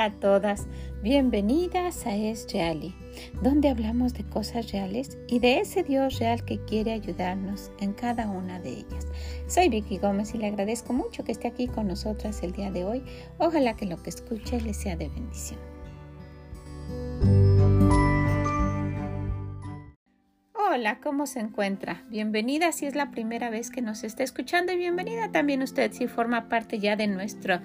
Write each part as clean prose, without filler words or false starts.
Hola a todas, bienvenidas a Es Reali, donde hablamos de cosas reales y de ese Dios real que quiere ayudarnos en cada una de ellas. Soy Vicky Gómez y le agradezco mucho que esté aquí con nosotras el día de hoy. Ojalá que lo que escuche le sea de bendición. Hola, ¿cómo se encuentra? Bienvenida si es la primera vez que nos está escuchando y bienvenida también usted si forma parte ya de nuestro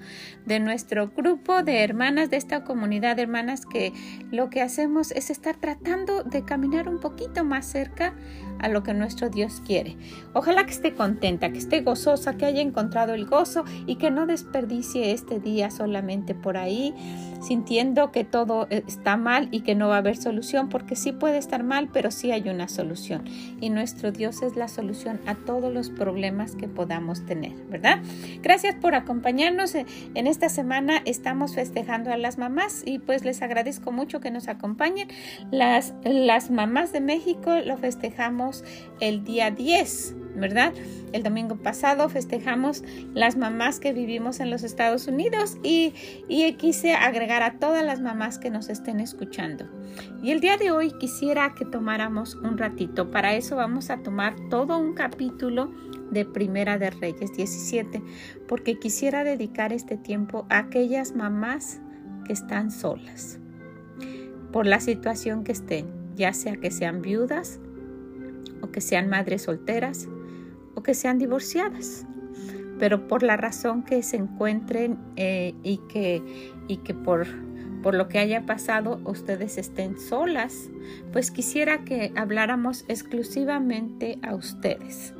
grupo de hermanas, de esta comunidad de hermanas que lo que hacemos es estar tratando de caminar un poquito más cerca a lo que nuestro Dios quiere. Ojalá que esté contenta, que esté gozosa, que haya encontrado el gozo y que no desperdicie este día solamente por ahí sintiendo que todo está mal y que no va a haber solución, porque sí puede estar mal, pero sí hay una solución. Y nuestro Dios es la solución a todos los problemas que podamos tener, ¿verdad? Gracias por acompañarnos. En esta semana estamos festejando a las mamás y pues les agradezco mucho que nos acompañen. Las mamás de México lo festejamos el día 10, ¿verdad? El domingo pasado festejamos las mamás que vivimos en los Estados Unidos y quise agregar a todas las mamás que nos estén escuchando. Y el día de hoy quisiera que tomáramos un ratito. Para eso vamos a tomar todo un capítulo de Primera de Reyes 17, porque quisiera dedicar este tiempo a aquellas mamás que están solas, por la situación que estén, ya sea que sean viudas o que sean madres solteras o que sean divorciadas, pero por la razón que se encuentren y que por lo que haya pasado ustedes estén solas, pues quisiera que habláramos exclusivamente a ustedes.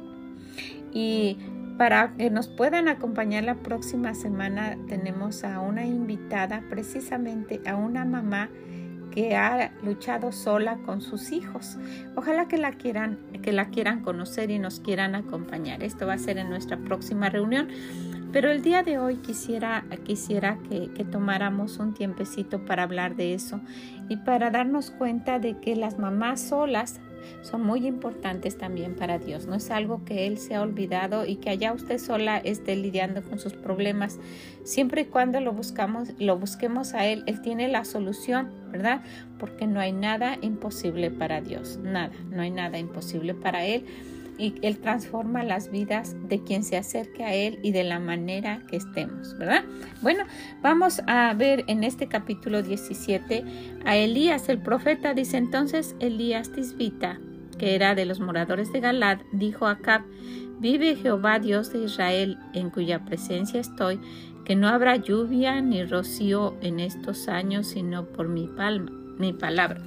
Y para que nos puedan acompañar la próxima semana tenemos a una invitada, precisamente a una mamá que ha luchado sola con sus hijos. Ojalá que la quieran conocer y nos quieran acompañar. Esto va a ser en nuestra próxima reunión. Pero el día de hoy quisiera que tomáramos un tiempecito para hablar de eso y para darnos cuenta de que las mamás solas son muy importantes también para Dios. No es algo que Él se ha olvidado y que allá usted sola esté lidiando con sus problemas. Siempre y cuando lo busquemos a Él, Él tiene la solución, ¿verdad? Porque no hay nada imposible para Dios. Nada, no hay nada imposible para Él. Y Él transforma las vidas de quien se acerque a Él y de la manera que estemos, ¿verdad? Bueno, vamos a ver en este capítulo 17 a Elías, el profeta. Dice entonces Elías Tisbita, que era de los moradores de Galad, dijo a Acab: vive Jehová Dios de Israel, en cuya presencia estoy, que no habrá lluvia ni rocío en estos años, sino por mi palabra.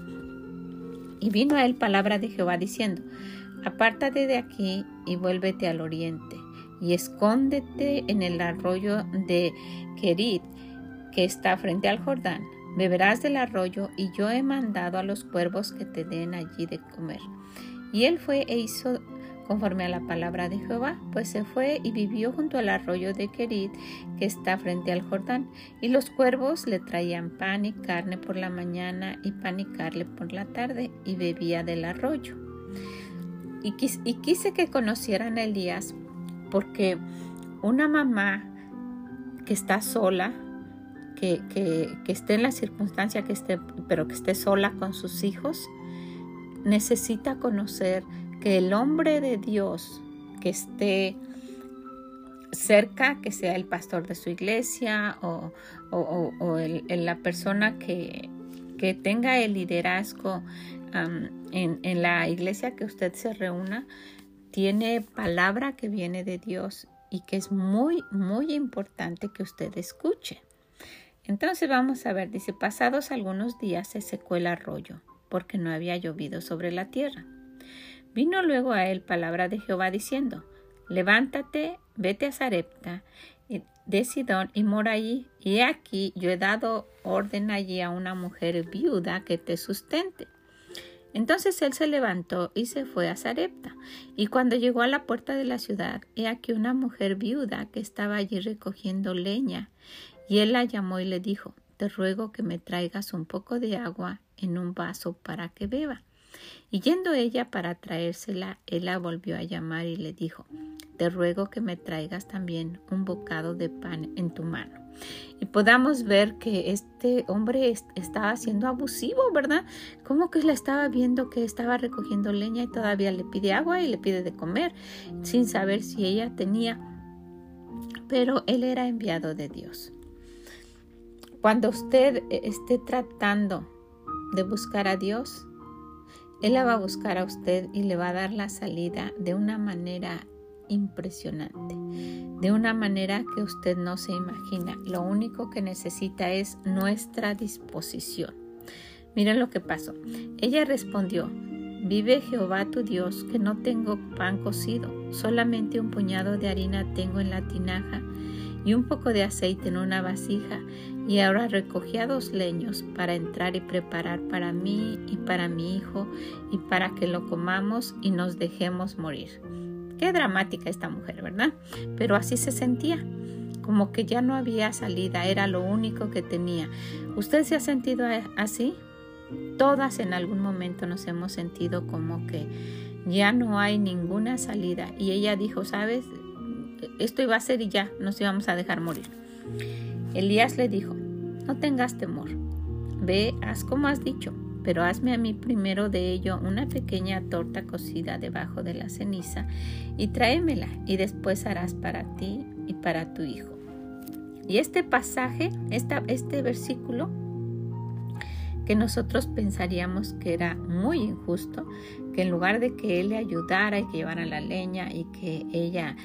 Y vino a él palabra de Jehová diciendo: apártate de aquí y vuélvete al oriente, y escóndete en el arroyo de Kerit, que está frente al Jordán. Beberás del arroyo, y yo he mandado a los cuervos que te den allí de comer. Y él fue e hizo conforme a la palabra de Jehová, pues se fue y vivió junto al arroyo de Kerit, que está frente al Jordán. Y los cuervos le traían pan y carne por la mañana, y pan y carne por la tarde, y bebía del arroyo. Y quise que conocieran a Elías, porque una mamá que está sola, que esté en la circunstancia que esté, pero que esté sola con sus hijos, necesita conocer que el hombre de Dios que esté cerca, que sea el pastor de su iglesia o la persona que tenga el liderazgo en la iglesia que usted se reúna, tiene palabra que viene de Dios y que es muy, muy importante que usted escuche. Entonces vamos a ver, dice: pasados algunos días se secó el arroyo, porque no había llovido sobre la tierra. Vino luego a él palabra de Jehová diciendo: levántate, vete a Sarepta de Sidón y mora allí, y aquí yo he dado orden allí a una mujer viuda que te sustente. Entonces él se levantó y se fue a Sarepta, y cuando llegó a la puerta de la ciudad, he aquí una mujer viuda que estaba allí recogiendo leña, y él la llamó y le dijo: te ruego que me traigas un poco de agua en un vaso para que beba. Y yendo ella para traérsela, él la volvió a llamar y le dijo: te ruego que me traigas también un bocado de pan en tu mano. Y podamos ver que este hombre estaba siendo abusivo, ¿verdad? Como que le estaba viendo que estaba recogiendo leña y todavía le pide agua y le pide de comer, sin saber si ella tenía. Pero él era enviado de Dios. Cuando usted esté tratando de buscar a Dios, Él la va a buscar a usted y le va a dar la salida de una manera impresionante, de una manera que usted no se imagina. Lo único que necesita es nuestra disposición. Miren lo que pasó. Ella respondió: vive Jehová tu Dios, que no tengo pan cocido, solamente un puñado de harina tengo en la tinaja y un poco de aceite en una vasija, y ahora recogía 2 leños para entrar y preparar para mí y para mi hijo, y para que lo comamos y nos dejemos morir. Qué dramática esta mujer, ¿verdad? Pero así se sentía, como que ya no había salida, era lo único que tenía. ¿Usted se ha sentido así? Todas en algún momento nos hemos sentido como que ya no hay ninguna salida. Y ella dijo: ¿sabes? Esto iba a ser y ya nos íbamos a dejar morir. Elías le dijo: no tengas temor, ve, haz como has dicho, pero hazme a mí primero de ello una pequeña torta cocida debajo de la ceniza y tráemela, y después harás para ti y para tu hijo. Y este pasaje, este versículo, que nosotros pensaríamos que era muy injusto, que en lugar de que él le ayudara y que llevara la leña y que ella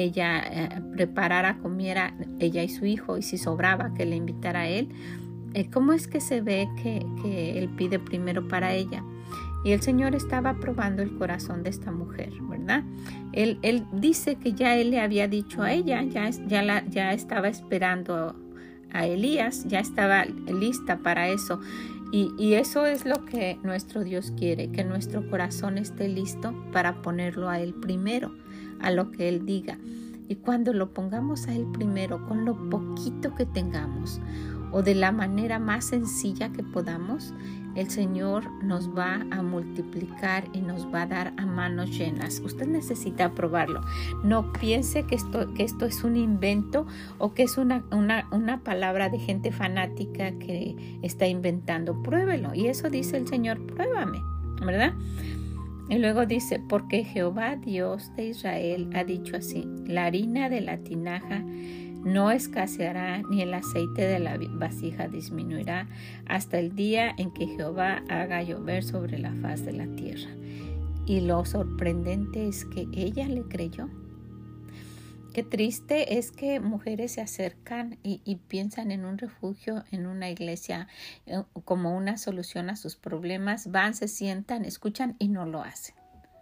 preparara, comiera ella y su hijo, y si sobraba que le invitara a él, ¿cómo es que se ve que él pide primero para ella? Y el Señor estaba probando el corazón de esta mujer, ¿verdad? Él dice que ya él le había dicho a ella, ya estaba esperando a Elías, ya estaba lista para eso. Y eso es lo que nuestro Dios quiere, que nuestro corazón esté listo para ponerlo a Él primero, a lo que Él diga. Y cuando lo pongamos a Él primero, con lo poquito que tengamos, o de la manera más sencilla que podamos, el Señor nos va a multiplicar y nos va a dar a manos llenas. Usted necesita probarlo. No piense que esto es un invento o que es una palabra de gente fanática que está inventando. Pruébelo. Y eso dice el Señor: pruébame, ¿verdad? Y luego dice: porque Jehová Dios de Israel ha dicho así: la harina de la tinaja no escaseará, ni el aceite de la vasija disminuirá, hasta el día en que Jehová haga llover sobre la faz de la tierra. Y lo sorprendente es que ella le creyó. Qué triste es que mujeres se acercan y piensan en un refugio, en una iglesia, como una solución a sus problemas. Van, se sientan, escuchan y no lo hacen.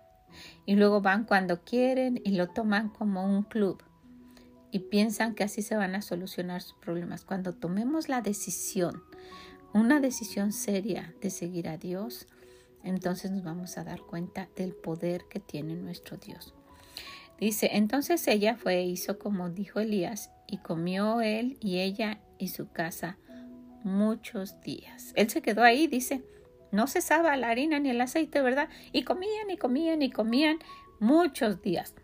Y luego van cuando quieren y lo toman como un club. Y piensan que así se van a solucionar sus problemas. Cuando tomemos la decisión, una decisión seria de seguir a Dios, entonces nos vamos a dar cuenta del poder que tiene nuestro Dios. Dice: entonces ella fue e hizo como dijo Elías, y comió él y ella y su casa muchos días. Él se quedó ahí, dice, no cesaba la harina ni el aceite, ¿verdad? Y comían y comían y comían muchos días.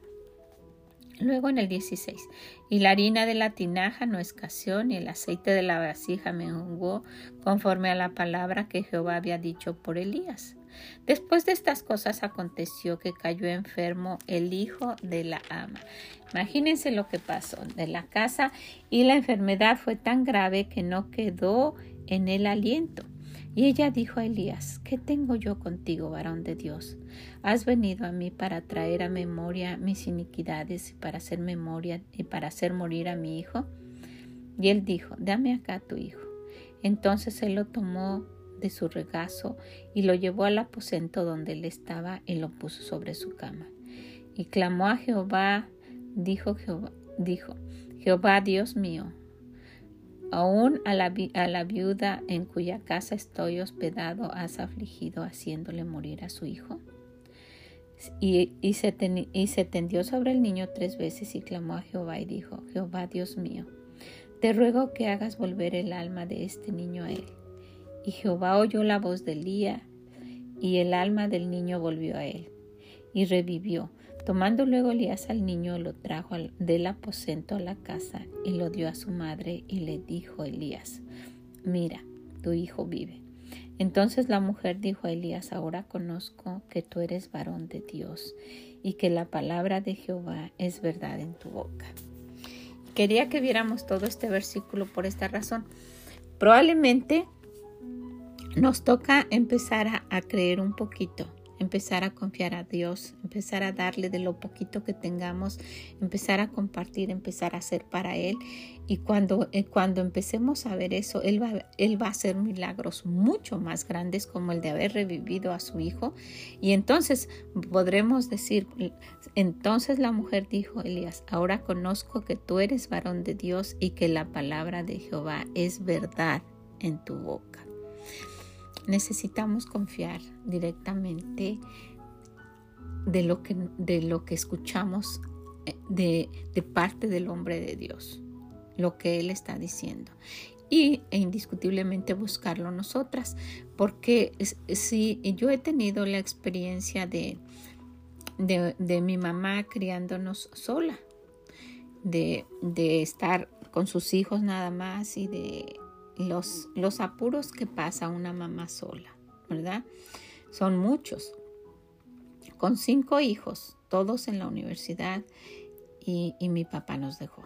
Luego en el 16, y la harina de la tinaja no escaseó, ni el aceite de la vasija menguó, conforme a la palabra que Jehová había dicho por Elías. Después de estas cosas aconteció que cayó enfermo el hijo de la ama. Imagínense lo que pasó de la casa, y la enfermedad fue tan grave que no quedó en él aliento. Y ella dijo a Elías: ¿qué tengo yo contigo, varón de Dios? ¿Has venido a mí para traer a memoria mis iniquidades y para hacer memoria y para hacer morir a mi hijo? Y él dijo: dame acá tu hijo. Entonces él lo tomó de su regazo y lo llevó al aposento donde él estaba y lo puso sobre su cama. Y clamó a Jehová, dijo Jehová Dios mío, aún a la viuda en cuya casa estoy hospedado has afligido, haciéndole morir a su hijo. Y se tendió sobre el niño 3 veces y clamó a Jehová y dijo: Jehová Dios mío, te ruego que hagas volver el alma de este niño a él. Y Jehová oyó la voz de Elías y el alma del niño volvió a él, y revivió. Tomando luego Elías al niño, lo trajo del aposento a la casa, y lo dio a su madre, y le dijo Elías: mira, tu hijo vive. Entonces la mujer dijo a Elías: ahora conozco que tú eres varón de Dios, y que la palabra de Jehová es verdad en tu boca. Quería que viéramos todo este versículo por esta razón. Probablemente nos toca empezar a creer un poquito, empezar a confiar a Dios, empezar a darle de lo poquito que tengamos, empezar a compartir, empezar a hacer para Él. Y cuando empecemos a ver eso, Él va a hacer milagros mucho más grandes, como el de haber revivido a su hijo. Y entonces podremos decir, entonces la mujer dijo a Elías: ahora conozco que tú eres varón de Dios y que la palabra de Jehová es verdad en tu boca. Necesitamos confiar directamente de lo que escuchamos de parte del hombre de Dios, lo que Él está diciendo, e indiscutiblemente buscarlo nosotras, porque si yo he tenido la experiencia de mi mamá criándonos sola, de estar con sus hijos nada más, y de los apuros que pasa una mamá sola, ¿verdad? Son muchos, con 5 hijos, todos en la universidad, y mi papá nos dejó.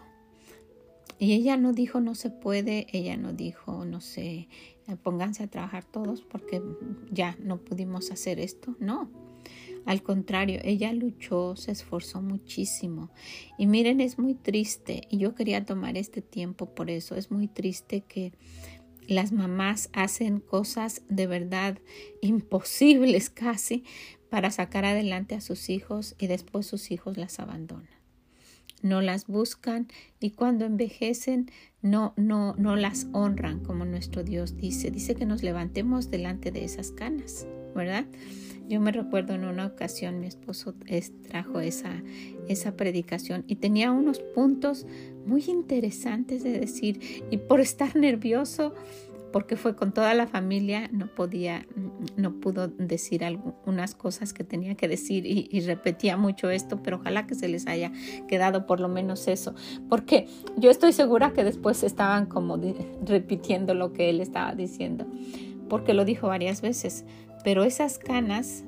Y ella no dijo no se puede, ella no dijo no sé, pónganse a trabajar todos porque ya no pudimos hacer esto. No, al contrario, ella luchó, se esforzó muchísimo. Y miren, es muy triste, y yo quería tomar este tiempo por eso. Es muy triste que las mamás hacen cosas de verdad imposibles casi para sacar adelante a sus hijos, y después sus hijos las abandonan. No las buscan, y cuando envejecen no las honran como nuestro Dios dice. Dice que nos levantemos delante de esas canas, ¿verdad? Yo me recuerdo en una ocasión mi esposo trajo esa predicación, y tenía unos puntos muy interesantes de decir, y por estar nervioso, porque fue con toda la familia, no pudo decir algunas cosas que tenía que decir, y repetía mucho esto, pero ojalá que se les haya quedado por lo menos eso, porque yo estoy segura que después estaban como repitiendo lo que él estaba diciendo, porque lo dijo varias veces. Pero esas canas,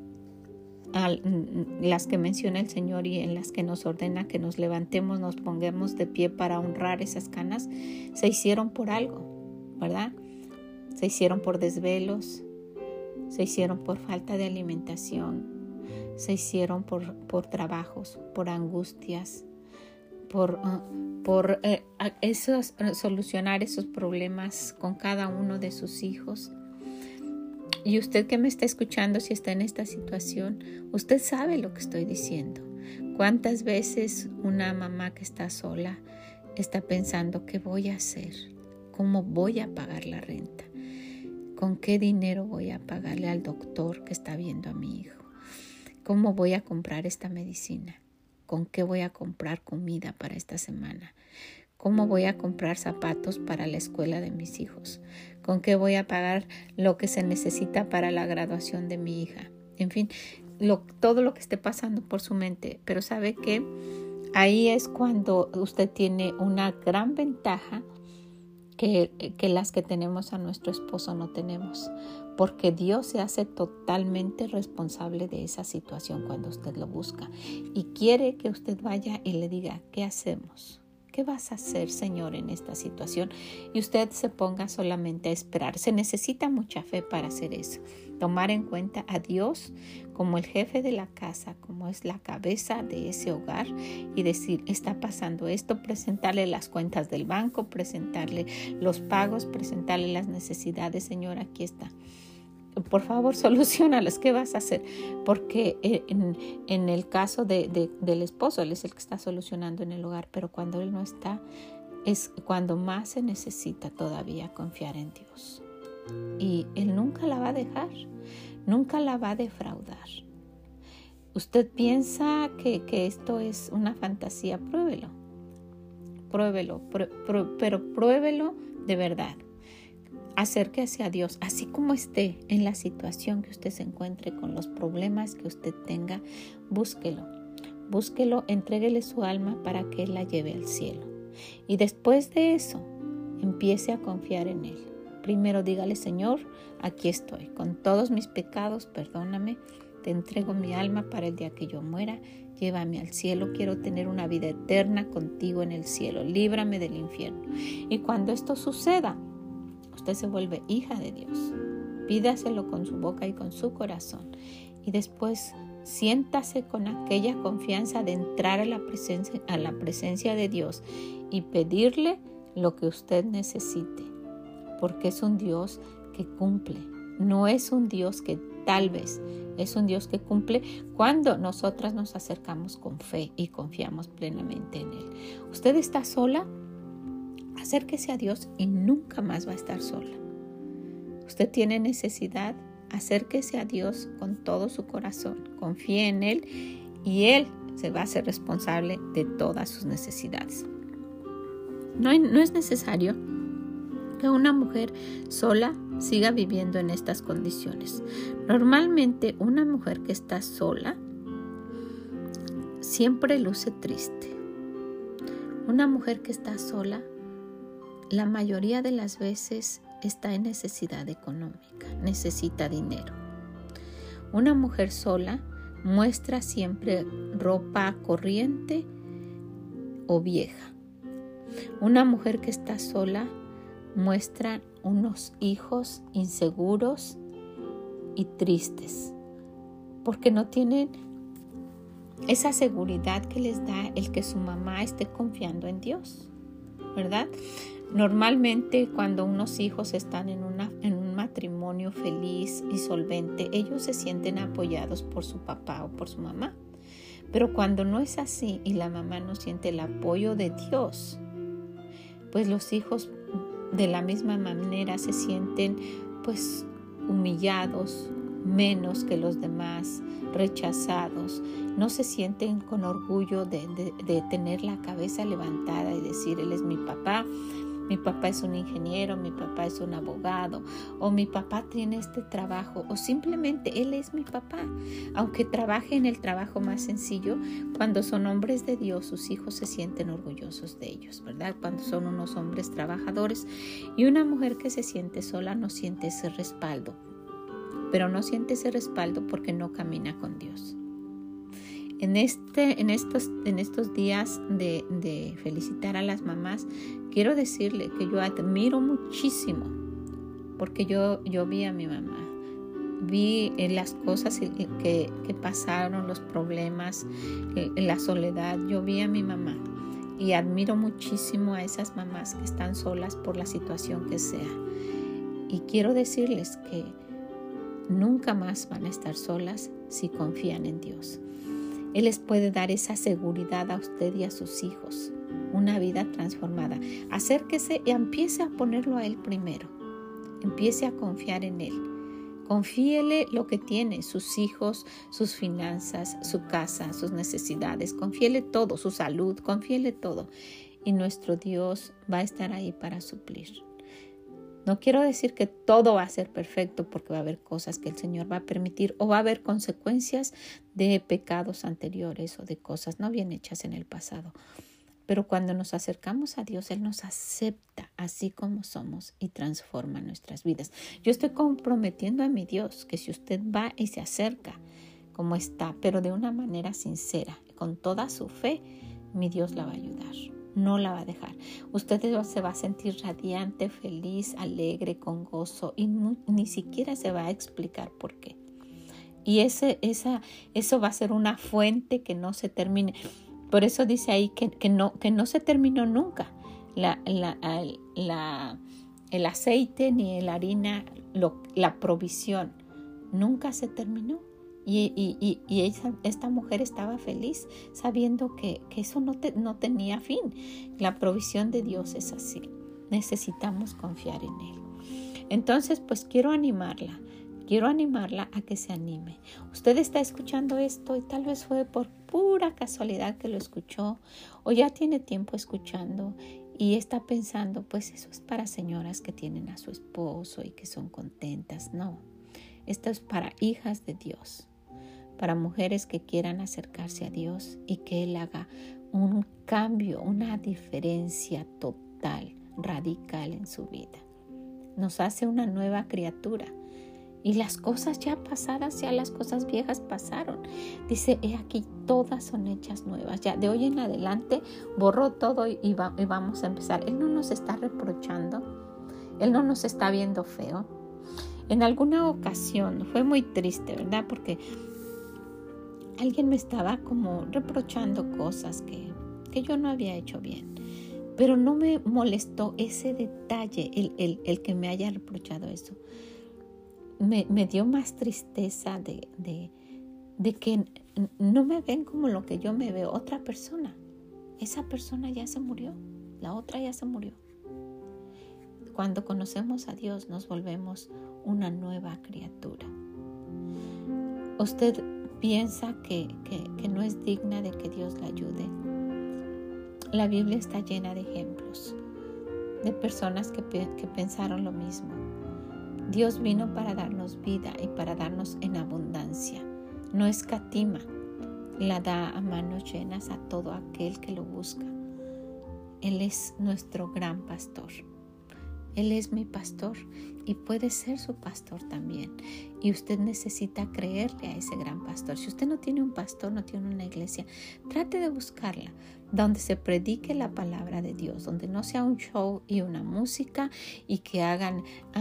las que menciona el Señor y en las que nos ordena que nos levantemos, nos pongamos de pie para honrar esas canas, se hicieron por algo, ¿verdad? Se hicieron por desvelos, se hicieron por falta de alimentación, se hicieron por trabajos, por angustias, por solucionar esos problemas con cada uno de sus hijos. Y usted que me está escuchando, si está en esta situación, usted sabe lo que estoy diciendo. ¿Cuántas veces una mamá que está sola está pensando qué voy a hacer? ¿Cómo voy a pagar la renta? ¿Con qué dinero voy a pagarle al doctor que está viendo a mi hijo? ¿Cómo voy a comprar esta medicina? ¿Con qué voy a comprar comida para esta semana? ¿Cómo voy a comprar zapatos para la escuela de mis hijos? ¿Con qué voy a pagar lo que se necesita para la graduación de mi hija? En fin, todo lo que esté pasando por su mente. Pero ¿sabe qué? Ahí es cuando usted tiene una gran ventaja que las que tenemos a nuestro esposo no tenemos. Porque Dios se hace totalmente responsable de esa situación cuando usted lo busca. Y quiere que usted vaya y le diga, ¿qué hacemos? ¿Qué vas a hacer, Señor, en esta situación? Y usted se ponga solamente a esperar. Se necesita mucha fe para hacer eso. Tomar en cuenta a Dios como el jefe de la casa, como es la cabeza de ese hogar, y decir, está pasando esto, presentarle las cuentas del banco, presentarle los pagos, presentarle las necesidades. Señor, aquí está. Por favor, soluciónalas. ¿Qué vas a hacer? Porque en el caso del esposo, él es el que está solucionando en el hogar, pero cuando él no está, es cuando más se necesita todavía confiar en Dios. Y Él nunca la va a dejar, nunca la va a defraudar. Usted piensa que esto es una fantasía, pruébelo, pero pruébelo de verdad. acérquese a Dios, así como esté en la situación que usted se encuentre, con los problemas que usted tenga, búsquelo, entréguele su alma para que Él la lleve al cielo. Y después de eso, empiece a confiar en Él. Primero dígale: Señor, aquí estoy, con todos mis pecados, perdóname, te entrego mi alma para el día que yo muera, llévame al cielo, quiero tener una vida eterna contigo en el cielo, líbrame del infierno. Y cuando esto suceda, usted se vuelve hija de Dios. Pídaselo con su boca y con su corazón. Y después siéntase con aquella confianza de entrar a la presencia de Dios y pedirle lo que usted necesite. Porque es un Dios que cumple. No es un Dios que tal vez, es un Dios que cumple cuando nosotras nos acercamos con fe y confiamos plenamente en Él. ¿Usted está sola? Acérquese a Dios y nunca más va a estar sola. Usted tiene necesidad, acérquese a Dios con todo su corazón, confíe en Él y Él se va a hacer responsable de todas sus necesidades. No es necesario que una mujer sola siga viviendo en estas condiciones. Normalmente una mujer que está sola siempre luce triste. Una mujer que está sola la mayoría de las veces está en necesidad económica, necesita dinero. Una mujer sola muestra siempre ropa corriente o vieja. Una mujer que está sola muestra unos hijos inseguros y tristes, porque no tienen esa seguridad que les da el que su mamá esté confiando en Dios, ¿verdad? Normalmente cuando unos hijos están en un matrimonio feliz y solvente, ellos se sienten apoyados por su papá o por su mamá. Pero cuando no es así y la mamá no siente el apoyo de Dios, pues los hijos de la misma manera se sienten pues humillados, menos que los demás, rechazados. No se sienten con orgullo de tener la cabeza levantada y decir: Él es mi papá es un ingeniero, mi papá es un abogado, o mi papá tiene este trabajo, o simplemente Él es mi papá. Aunque trabaje en el trabajo más sencillo, cuando son hombres de Dios, sus hijos se sienten orgullosos de ellos, ¿verdad? Cuando son unos hombres trabajadores. Y una mujer que se siente sola no siente ese respaldo, pero no siente ese respaldo porque no camina con Dios. En estos días de felicitar a las mamás, quiero decirle que yo admiro muchísimo, porque yo vi a mi mamá, vi las cosas que pasaron, los problemas, la soledad. Yo vi a mi mamá y admiro muchísimo a esas mamás que están solas por la situación que sea. Y quiero decirles que nunca más van a estar solas si confían en Dios. Él les puede dar esa seguridad a usted y a sus hijos, una vida transformada. Acérquese y empiece a ponerlo a Él primero. Empiece a confiar en Él. Confíele lo que tiene, sus hijos, sus finanzas, su casa, sus necesidades. Confíele todo, su salud, confíele todo. Y nuestro Dios va a estar ahí para suplir. No quiero decir que todo va a ser perfecto, porque va a haber cosas que el Señor va a permitir o va a haber consecuencias de pecados anteriores o de cosas no bien hechas en el pasado. Pero cuando nos acercamos a Dios, Él nos acepta así como somos y transforma nuestras vidas. Yo estoy comprometiendo a mi Dios que si usted va y se acerca como está, pero de una manera sincera, con toda su fe, mi Dios la va a ayudar. No la va a dejar. Usted se va a sentir radiante, feliz, alegre, con gozo y ni siquiera se va a explicar por qué. Y eso va a ser una fuente que no se termine. Por eso dice ahí que no se terminó nunca. El aceite ni la harina, la provisión, nunca se terminó. Y esta mujer estaba feliz sabiendo que eso no tenía fin. La provisión de Dios es así. Necesitamos confiar en Él. Entonces, pues quiero animarla a que se anime. Usted está escuchando esto y tal vez fue por pura casualidad que lo escuchó o ya tiene tiempo escuchando y está pensando, pues eso es para señoras que tienen a su esposo y que son contentas. No, esto es para hijas de Dios, para mujeres que quieran acercarse a Dios y que Él haga un cambio, una diferencia total, radical en su vida. Nos hace una nueva criatura. Y las cosas ya pasadas, ya las cosas viejas pasaron. Dice, he aquí, todas son hechas nuevas. Ya de hoy en adelante borró todo y vamos a empezar. Él no nos está reprochando. Él no nos está viendo feo. En alguna ocasión, fue muy triste, ¿verdad? Porque alguien me estaba como reprochando cosas que yo no había hecho bien. Pero no me molestó ese detalle, el que me haya reprochado eso. Me dio más tristeza de que no me ven como lo que yo me veo. Otra persona. Esa persona ya se murió. La otra ya se murió. Cuando conocemos a Dios nos volvemos una nueva criatura. ¿Usted piensa que no es digna de que Dios la ayude? La Biblia está llena de ejemplos de personas que pensaron lo mismo. Dios vino para darnos vida y para darnos en abundancia. No escatima, la da a manos llenas a todo aquel que lo busca. Él es nuestro gran pastor. Él es mi pastor y puede ser su pastor también. Y usted necesita creerle a ese gran pastor. Si usted no tiene un pastor, no tiene una iglesia, trate de buscarla, donde se predique la palabra de Dios, donde no sea un show y una música y que hagan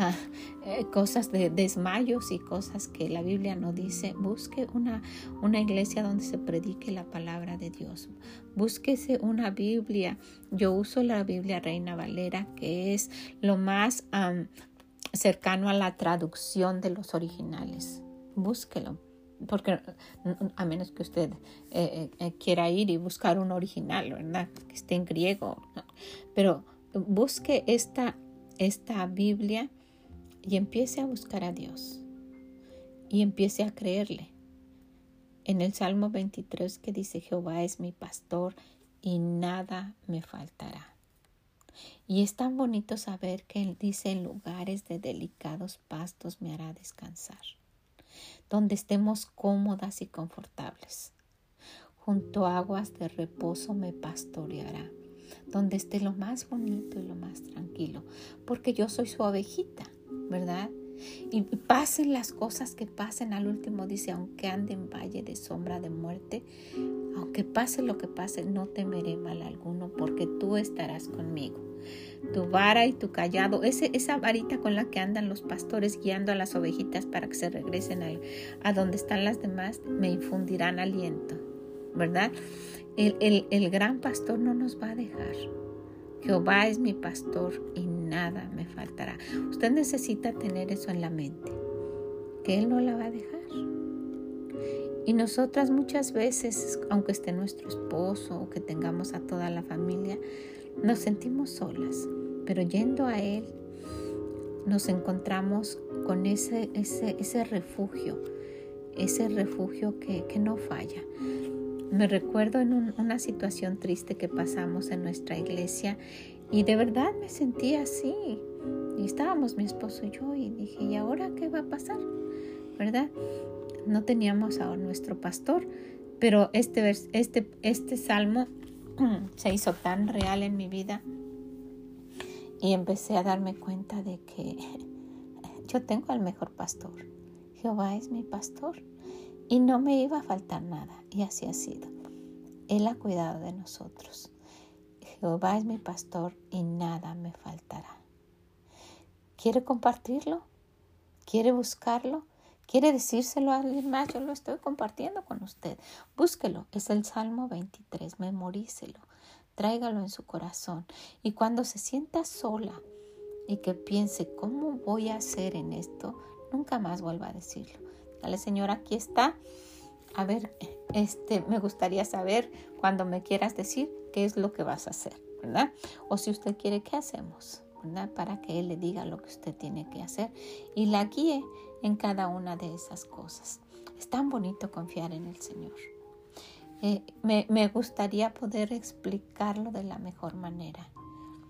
cosas de desmayos y cosas que la Biblia no dice. Busque una iglesia donde se predique la palabra de Dios. Búsquese una Biblia. Yo uso la Biblia Reina Valera, que es lo más cercano a la traducción de los originales. Búsquelo, porque a menos que usted quiera ir y buscar un original, ¿verdad? Que esté en griego, ¿no? Pero busque esta Biblia y empiece a buscar a Dios y empiece a creerle. En el Salmo 23 que dice, Jehová es mi pastor y nada me faltará. Y es tan bonito saber que Él dice, en lugares de delicados pastos me hará descansar, donde estemos cómodas y confortables. Junto a aguas de reposo me pastoreará, donde esté lo más bonito y lo más tranquilo, porque yo soy su ovejita, ¿verdad? Y pasen las cosas que pasen, al último dice, aunque ande en valle de sombra de muerte, aunque pase lo que pase, no temeré mal alguno, porque tú estarás conmigo. Tu vara y tu cayado, esa varita con la que andan los pastores guiando a las ovejitas para que se regresen a donde están las demás, me infundirán aliento, ¿verdad? El gran pastor no nos va a dejar. Jehová es mi pastor y nada me faltará. Usted necesita tener eso en la mente, que Él no la va a dejar. Y nosotras muchas veces, aunque esté nuestro esposo o que tengamos a toda la familia, nos sentimos solas, pero yendo a Él nos encontramos con ese refugio, que no falla. Me recuerdo en una situación triste que pasamos en nuestra iglesia y de verdad me sentí así. Y estábamos mi esposo y yo y dije, ¿y ahora qué va a pasar? ¿Verdad? No teníamos a nuestro pastor, pero este salmo se hizo tan real en mi vida y empecé a darme cuenta de que yo tengo al mejor pastor. Jehová es mi pastor y no me iba a faltar nada, y así ha sido. Él ha cuidado de nosotros. Jehová es mi pastor y nada me faltará. ¿Quiere compartirlo? ¿Quiere buscarlo? ¿Quiere decírselo a alguien más? Yo lo estoy compartiendo con usted. Búsquelo. Es el Salmo 23. Memorícelo. Tráigalo en su corazón. Y cuando se sienta sola y que piense, ¿cómo voy a hacer en esto? Nunca más vuelva a decirlo. Dale, Señor, aquí está. A ver, me gustaría saber cuando me quieras decir qué es lo que vas a hacer, ¿verdad? O si usted quiere, ¿qué hacemos? ¿Verdad? Para que Él le diga lo que usted tiene que hacer y la guíe en cada una de esas cosas. Es tan bonito confiar en el Señor. Me gustaría poder explicarlo de la mejor manera,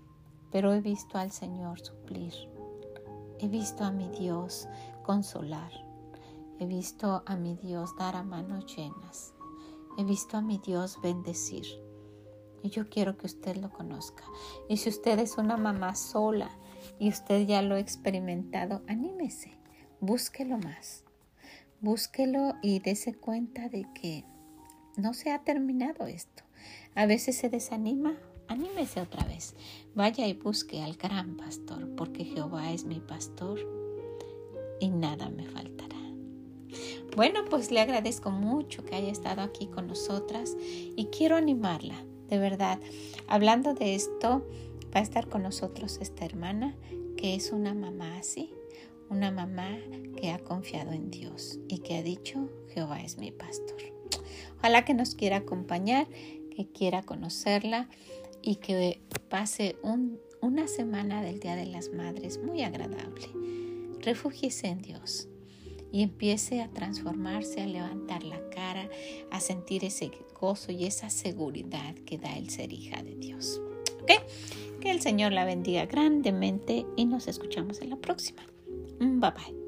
pero he visto al Señor suplir. He visto a mi Dios consolar. He visto a mi Dios dar a manos llenas. He visto a mi Dios bendecir. Y yo quiero que usted lo conozca. Y si usted es una mamá sola y usted ya lo ha experimentado, anímese. Búsquelo más. Búsquelo y dése cuenta de que no se ha terminado esto. A veces se desanima. Anímese otra vez. Vaya y busque al gran pastor, porque Jehová es mi pastor y nada me faltará. Bueno, pues le agradezco mucho que haya estado aquí con nosotras y quiero animarla, de verdad. Hablando de esto, va a estar con nosotros esta hermana que es una mamá así, una mamá que ha confiado en Dios y que ha dicho, Jehová es mi pastor. Ojalá que nos quiera acompañar, que quiera conocerla y que pase una semana del Día de las Madres muy agradable. Refúgiese en Dios y empiece a transformarse, a levantar la cara, a sentir ese gozo y esa seguridad que da el ser hija de Dios. ¿Ok? Que el Señor la bendiga grandemente y nos escuchamos en la próxima. Bye bye.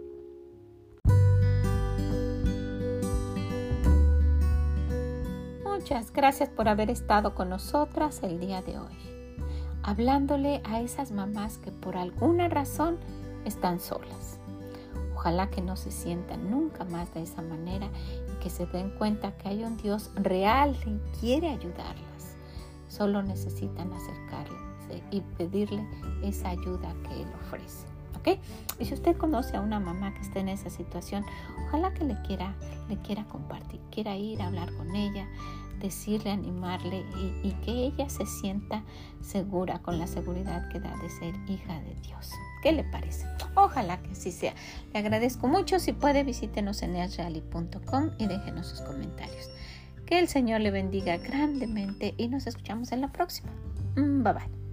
Muchas gracias por haber estado con nosotras el día de hoy, hablándole a esas mamás que por alguna razón están solas. Ojalá que no se sientan nunca más de esa manera y que se den cuenta que hay un Dios real y quiere ayudarlas. Solo necesitan acercarse y pedirle esa ayuda que Él ofrece. ¿Ok? Y si usted conoce a una mamá que esté en esa situación, ojalá que le quiera compartir, quiera ir a hablar con ella, decirle, animarle y que ella se sienta segura, con la seguridad que da de ser hija de Dios. ¿Qué le parece? Ojalá que así sea. Le agradezco mucho. Si puede, visítenos en esreali.com y déjenos sus comentarios. Que el Señor le bendiga grandemente y nos escuchamos en la próxima. Bye bye.